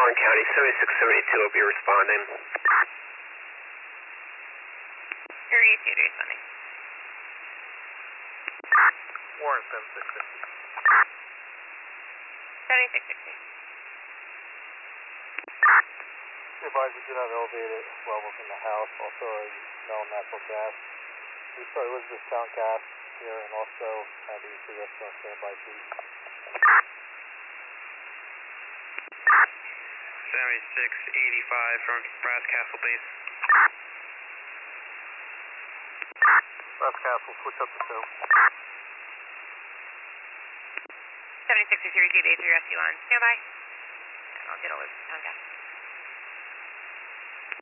Warren County, 7672 will be responding. Area 2 responding. Warren 7650. 7660. Be advised we do have elevated levels in the house, also a smell natural gas. We saw Elizabeth Town gas here and also have the EC rescue on standby, please. 7685 from Brass Castle Base. Brass Castle, switch up to 2. 7660 receive A3 rescue on standby. And I'll get Elizabeth Town gas.